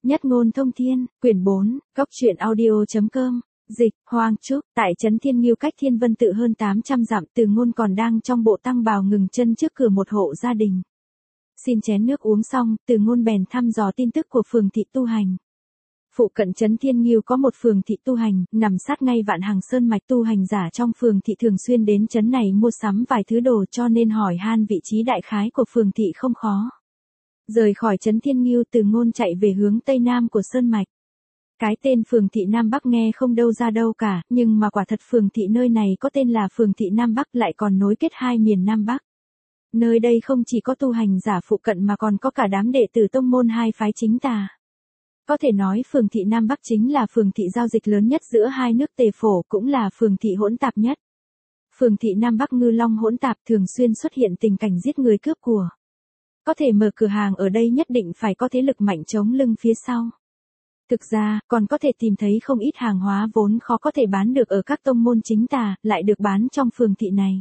Nhất ngôn thông thiên, quyển 4, góc truyện audio.com, dịch, Hoang Trúc, tại trấn Thiên Nghiêu cách Thiên Vân Tự hơn 800 dặm, Từ Ngôn còn đang trong bộ tăng bào ngừng chân trước cửa một hộ gia đình. Xin chén nước uống xong, Từ Ngôn bèn thăm dò tin tức của phường thị tu hành. Phụ cận trấn Thiên Nghiêu có một phường thị tu hành, nằm sát ngay Vạn Hằng Sơn mạch, tu hành giả trong phường thị thường xuyên đến trấn này mua sắm vài thứ đồ, cho nên hỏi han vị trí đại khái của phường thị không khó. Rời khỏi trấn Thiên Nghiêu, Từ Ngôn chạy về hướng tây nam của sơn mạch. Cái tên phường thị Nam Bắc nghe không đâu ra đâu cả, nhưng mà quả thật phường thị nơi này có tên là phường thị Nam Bắc, lại còn nối kết hai miền Nam Bắc. Nơi đây không chỉ có tu hành giả phụ cận mà còn có cả đám đệ tử tông môn hai phái chính tà. Có thể nói phường thị Nam Bắc chính là phường thị giao dịch lớn nhất giữa hai nước Tề Phổ, cũng là phường thị hỗn tạp nhất. Phường thị Nam Bắc ngư long hỗn tạp, thường xuyên xuất hiện tình cảnh giết người cướp của. Có thể mở cửa hàng ở đây nhất định phải có thế lực mạnh chống lưng phía sau. Thực ra, còn có thể tìm thấy không ít hàng hóa vốn khó có thể bán được ở các tông môn chính tà, lại được bán trong phường thị này.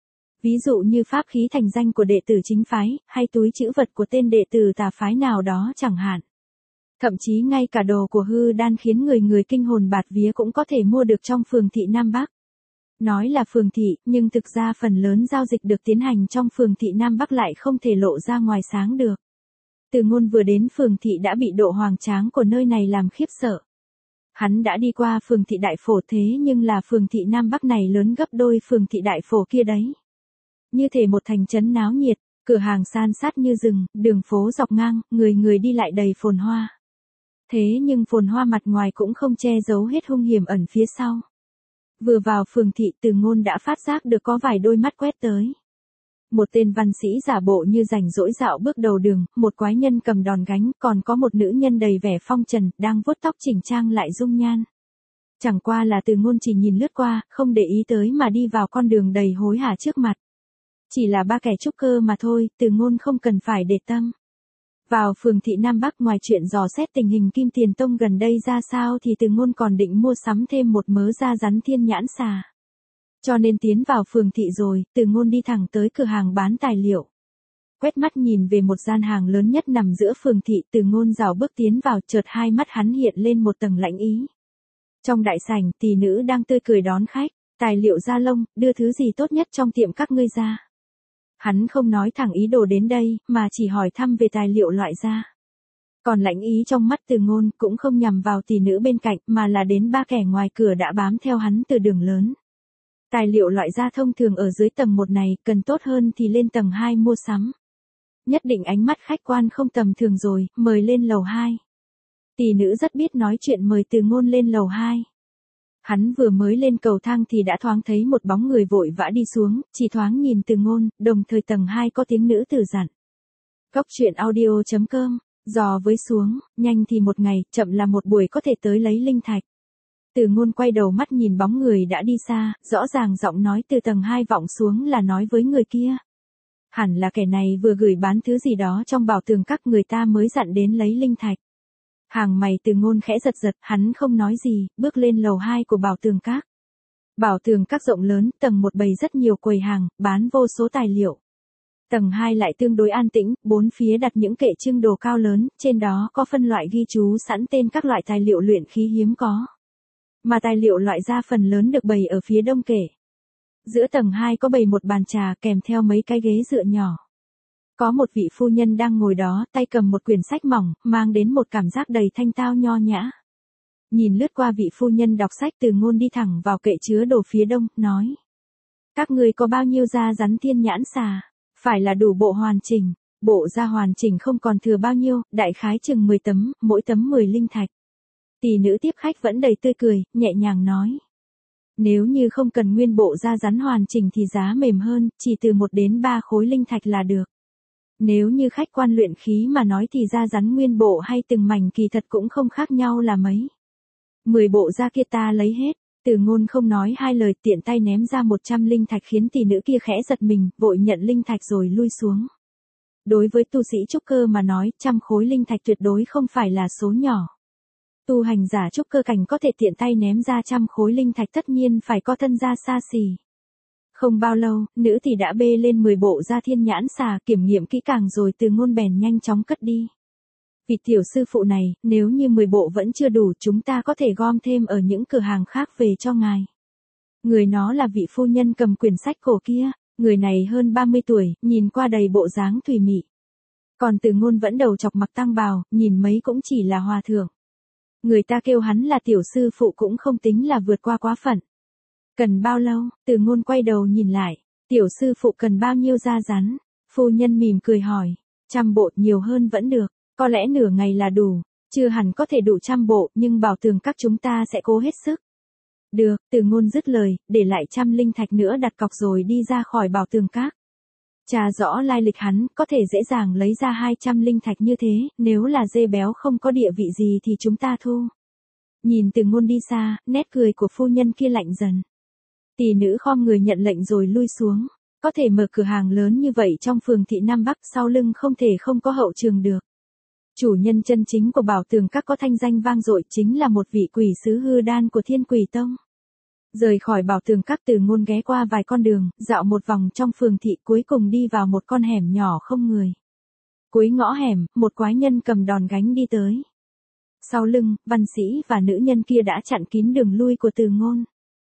Ví dụ như pháp khí thành danh của đệ tử chính phái, hay túi trữ vật của tên đệ tử tà phái nào đó chẳng hạn. Thậm chí ngay cả đồ của hư đan khiến người kinh hồn bạt vía cũng có thể mua được trong phường thị Nam Bắc. Nói là phường thị, nhưng thực ra phần lớn giao dịch được tiến hành trong phường thị Nam Bắc lại không thể lộ ra ngoài sáng được. Từ Ngôn vừa đến phường thị đã bị độ hoành tráng của nơi này làm khiếp sợ. Hắn đã đi qua phường thị Đại Phổ, thế nhưng là phường thị Nam Bắc này lớn gấp đôi phường thị Đại Phổ kia đấy. Như thể một thành trấn náo nhiệt, cửa hàng san sát như rừng, đường phố dọc ngang, người đi lại đầy phồn hoa. Thế nhưng phồn hoa mặt ngoài cũng không che giấu hết hung hiểm ẩn phía sau. Vừa vào phường thị, Từ Ngôn đã phát giác được có vài đôi mắt quét tới. Một tên văn sĩ giả bộ như rảnh rỗi dạo bước đầu đường, một quái nhân cầm đòn gánh, còn có một nữ nhân đầy vẻ phong trần, đang vuốt tóc chỉnh trang lại dung nhan. Chẳng qua là Từ Ngôn chỉ nhìn lướt qua, không để ý tới mà đi vào con đường đầy hối hả trước mặt. Chỉ là ba kẻ trúc cơ mà thôi, Từ Ngôn không cần phải để tâm. Vào phường thị Nam Bắc, ngoài chuyện dò xét tình hình Kim Tiền Tông gần đây ra sao thì Từ Ngôn còn định mua sắm thêm một mớ da rắn thiên nhãn xà. Cho nên tiến vào phường thị rồi, Từ Ngôn đi thẳng tới cửa hàng bán tài liệu. Quét mắt nhìn về một gian hàng lớn nhất nằm giữa phường thị, Từ Ngôn rảo bước tiến vào, chợt hai mắt hắn hiện lên một tầng lãnh ý. Trong đại sảnh, tỷ nữ đang tươi cười đón khách, tài liệu da lông, đưa thứ gì tốt nhất trong tiệm các ngươi ra. Hắn không nói thẳng ý đồ đến đây, mà chỉ hỏi thăm về tài liệu loại da. Còn lãnh ý trong mắt Từ Ngôn cũng không nhằm vào tỷ nữ bên cạnh, mà là đến ba kẻ ngoài cửa đã bám theo hắn từ đường lớn. Tài liệu loại da thông thường ở dưới tầng 1 này, cần tốt hơn thì lên tầng 2 mua sắm. Nhất định ánh mắt khách quan không tầm thường rồi, mời lên lầu 2. Tỷ nữ rất biết nói chuyện mời Từ Ngôn lên lầu 2. Hắn vừa mới lên cầu thang thì đã thoáng thấy một bóng người vội vã đi xuống, chỉ thoáng nhìn Từ Ngôn, đồng thời tầng 2 có tiếng nữ tử dặn. Góc truyện audio.com, dò với xuống, nhanh thì một ngày, chậm là một buổi có thể tới lấy linh thạch. Từ Ngôn quay đầu mắt nhìn bóng người đã đi xa, rõ ràng giọng nói từ tầng 2 vọng xuống là nói với người kia. Hẳn là kẻ này vừa gửi bán thứ gì đó trong bảo tường các, người ta mới dặn đến lấy linh thạch. Hàng mày Từ Ngôn khẽ giật giật, hắn không nói gì, bước lên lầu 2 của bảo tường các. Bảo tường các rộng lớn, tầng 1 bày rất nhiều quầy hàng, bán vô số tài liệu. Tầng 2 lại tương đối an tĩnh, bốn phía đặt những kệ trưng đồ cao lớn, trên đó có phân loại ghi chú sẵn tên các loại tài liệu luyện khí hiếm có. Mà tài liệu loại da phần lớn được bày ở phía đông kệ. Giữa tầng 2 có bày một bàn trà kèm theo mấy cái ghế dựa nhỏ. Có một vị phu nhân đang ngồi đó, tay cầm một quyển sách mỏng, mang đến một cảm giác đầy thanh tao nho nhã. Nhìn lướt qua vị phu nhân đọc sách, Từ Ngôn đi thẳng vào kệ chứa đồ phía đông, nói. Các ngươi có bao nhiêu da rắn thiên nhãn xà? Phải là đủ bộ hoàn chỉnh. Bộ da hoàn chỉnh không còn thừa bao nhiêu, đại khái chừng 10 tấm, mỗi tấm 10 linh thạch. Tỷ nữ tiếp khách vẫn đầy tươi cười, nhẹ nhàng nói. Nếu như không cần nguyên bộ da rắn hoàn chỉnh thì giá mềm hơn, chỉ từ 1 đến 3 khối linh thạch là được. Nếu như khách quan luyện khí mà nói thì da rắn nguyên bộ hay từng mảnh kỳ thật cũng không khác nhau là mấy. 10 bộ da kia ta lấy hết. Từ Ngôn không nói hai lời, tiện tay ném ra 100 linh thạch khiến tỷ nữ kia khẽ giật mình, vội nhận linh thạch rồi lui xuống. Đối với tu sĩ trúc cơ mà nói, 100 khối linh thạch tuyệt đối không phải là số nhỏ. Tu hành giả trúc cơ cảnh có thể tiện tay ném ra 100 khối linh thạch tất nhiên phải có thân gia xa xỉ. Không bao lâu, nữ thì đã bê lên 10 bộ da thiên nhãn xà, kiểm nghiệm kỹ càng rồi Từ Ngôn bèn nhanh chóng cất đi. Vị tiểu sư phụ này, nếu như 10 bộ vẫn chưa đủ chúng ta có thể gom thêm ở những cửa hàng khác về cho ngài. Người nó là vị phu nhân cầm quyển sách cổ kia, người này hơn 30 tuổi, nhìn qua đầy bộ dáng thùy mị. Còn Từ Ngôn vẫn đầu chọc mặc tang bào, nhìn mấy cũng chỉ là hòa thượng. Người ta kêu hắn là tiểu sư phụ cũng không tính là vượt qua quá phận. Cần bao lâu? Từ Ngôn quay đầu nhìn lại. Tiểu sư phụ cần bao nhiêu da rắn? Phu nhân mỉm cười hỏi. 100 bộ, nhiều hơn vẫn được. Có lẽ nửa ngày là đủ. Chưa hẳn có thể đủ 100 bộ, nhưng bảo tường các chúng ta sẽ cố hết sức. Được, Từ Ngôn dứt lời, để lại 100 linh thạch nữa đặt cọc rồi đi ra khỏi bảo tường các. Tra rõ lai lịch hắn, có thể dễ dàng lấy ra 200 linh thạch như thế, nếu là dê béo không có địa vị gì thì chúng ta thu. Nhìn Từ Ngôn đi xa, nét cười của phu nhân kia lạnh dần. Tỷ nữ khom người nhận lệnh rồi lui xuống. Có thể mở cửa hàng lớn như vậy trong phường thị Nam Bắc, sau lưng không thể không có hậu trường được. Chủ nhân chân chính của bảo tường các có thanh danh vang dội chính là một vị quỷ sứ hư đan của Thiên Quỷ Tông. Rời khỏi bảo tường các, Từ Ngôn ghé qua vài con đường, dạo một vòng trong phường thị, cuối cùng đi vào một con hẻm nhỏ không người. Cuối ngõ hẻm, một quái nhân cầm đòn gánh đi tới. Sau lưng, văn sĩ và nữ nhân kia đã chặn kín đường lui của Từ Ngôn.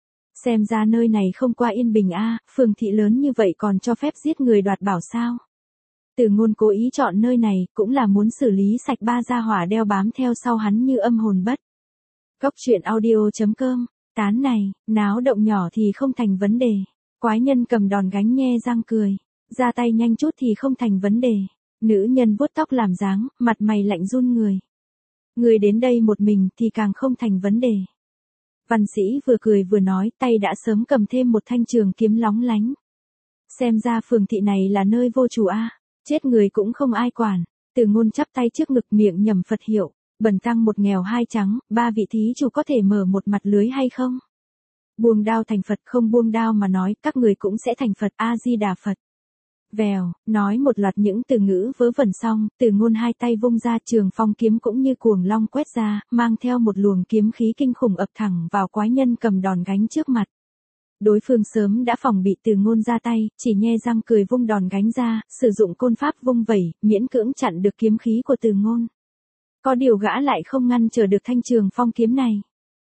Xem ra nơi này không qua yên bình a, phường thị lớn như vậy còn cho phép giết người đoạt bảo sao? Từ Ngôn cố ý chọn nơi này, cũng là muốn xử lý sạch ba gia hỏa đeo bám theo sau hắn như âm hồn bất. Cốc truyện audio.com. Tán này, náo động nhỏ thì không thành vấn đề. Quái nhân cầm đòn gánh nhe răng cười. Ra tay nhanh chút thì không thành vấn đề. Nữ nhân vuốt tóc làm dáng, mặt mày lạnh run người. Người đến đây một mình thì càng không thành vấn đề. Văn sĩ vừa cười vừa nói, tay đã sớm cầm thêm một thanh trường kiếm lóng lánh. Xem ra phường thị này là nơi vô chủ a, chết người cũng không ai quản. Từ Ngôn chắp tay trước ngực miệng nhẩm Phật hiệu. Bần tăng một nghèo hai trắng, ba vị thí chủ có thể mở một mặt lưới hay không? Buông đao thành Phật, không buông đao mà nói, các người cũng sẽ thành Phật. A Di Đà Phật. Vèo, nói một loạt những từ ngữ vớ vẩn xong, Từ Ngôn hai tay vung ra, trường phong kiếm cũng như cuồng long quét ra, mang theo một luồng kiếm khí kinh khủng ập thẳng vào quái nhân cầm đòn gánh trước mặt. Đối phương sớm đã phòng bị Từ Ngôn ra tay, chỉ nhe răng cười vung đòn gánh ra, sử dụng côn pháp vung vẩy, miễn cưỡng chặn được kiếm khí của Từ Ngôn. Có điều gã lại không ngăn trở được thanh trường phong kiếm này.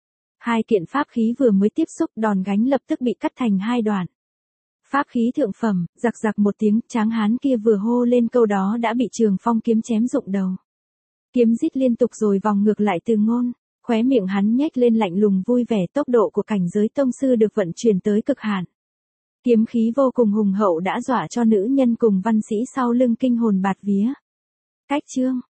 Hai kiện pháp khí vừa mới tiếp xúc, đòn gánh lập tức bị cắt thành hai đoạn. Pháp khí thượng phẩm, giặc giặc một tiếng, tráng hán kia vừa hô lên câu đó đã bị trường phong kiếm chém rụng đầu. Kiếm rít liên tục rồi vòng ngược lại Từ Ngôn, khóe miệng hắn nhếch lên lạnh lùng vui vẻ, tốc độ của cảnh giới tông sư được vận chuyển tới cực hạn. Kiếm khí vô cùng hùng hậu đã dọa cho nữ nhân cùng văn sĩ sau lưng kinh hồn bạt vía. Cách chương